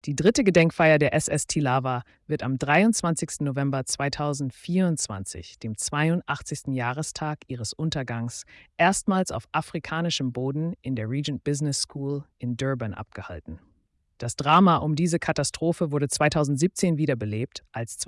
Die dritte Gedenkfeier der SS Thilawa wird am 23. November 2024, dem 82. Jahrestag ihres Untergangs, erstmals auf afrikanischem Boden in der Regent Business School in Durban abgehalten. Das Drama um diese Katastrophe wurde 2017 wiederbelebt, als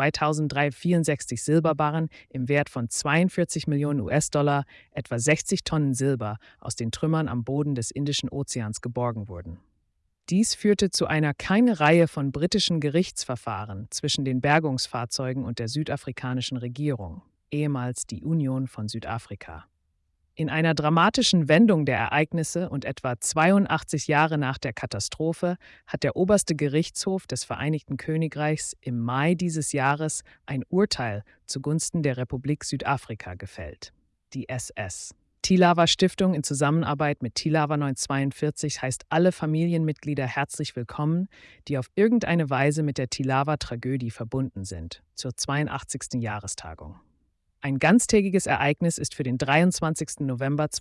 2064 Silberbarren im Wert von 42 Millionen US-Dollar, etwa 60 Tonnen Silber, aus den Trümmern am Boden des Indischen Ozeans geborgen wurden. Dies führte zu einer keine Reihe von britischen Gerichtsverfahren zwischen den Bergungsfahrzeugen und der südafrikanischen Regierung, ehemals die Union von Südafrika. In einer dramatischen Wendung der Ereignisse und etwa 82 Jahre nach der Katastrophe hat der oberste Gerichtshof des Vereinigten Königreichs im Mai dieses Jahres ein Urteil zugunsten der Republik Südafrika gefällt, die SS. Thilawa Stiftung in Zusammenarbeit mit Thilawa 942 heißt alle Familienmitglieder herzlich willkommen, die auf irgendeine Weise mit der Thilawa-Tragödie verbunden sind, zur 82. Jahrestagung. Ein ganztägiges Ereignis ist für den 23. November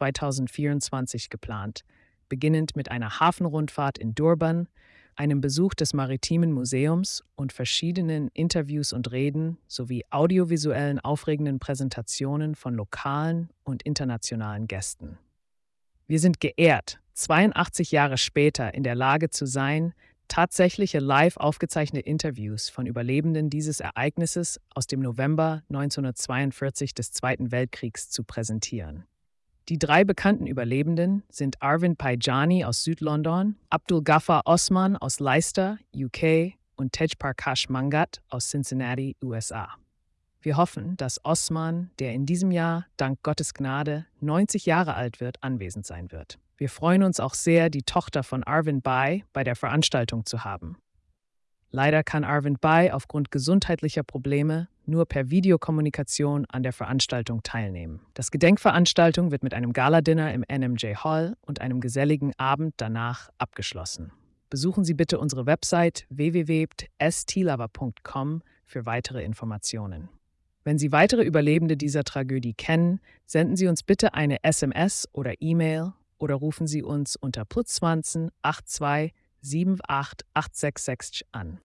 2024 geplant, beginnend mit einer Hafenrundfahrt in Durban, einem Besuch des Maritimen Museums und verschiedenen Interviews und Reden sowie audiovisuellen aufregenden Präsentationen von lokalen und internationalen Gästen. Wir sind geehrt, 82 Jahre später in der Lage zu sein, tatsächliche live aufgezeichnete Interviews von Überlebenden dieses Ereignisses aus dem November 1942 des Zweiten Weltkriegs zu präsentieren. Die drei bekannten Überlebenden sind Arvind Paijani aus Südlondon, Abdul Ghaffar Osman aus Leicester, UK und Tej Prakash Mangat aus Cincinnati, USA. Wir hoffen, dass Osman, der in diesem Jahr dank Gottes Gnade 90 Jahre alt wird, anwesend sein wird. Wir freuen uns auch sehr, die Tochter von Arvind bei der Veranstaltung zu haben. Leider kann Arvind aufgrund gesundheitlicher Probleme nur per Videokommunikation an der Veranstaltung teilnehmen. Das Gedenkveranstaltung wird mit einem Galadinner im NMJ Hall und einem geselligen Abend danach abgeschlossen. Besuchen Sie bitte unsere Website www.sthilawa.com für weitere Informationen. Wenn Sie weitere Überlebende dieser Tragödie kennen, senden Sie uns bitte eine SMS oder E-Mail oder rufen Sie uns unter +20 82 78 866 an.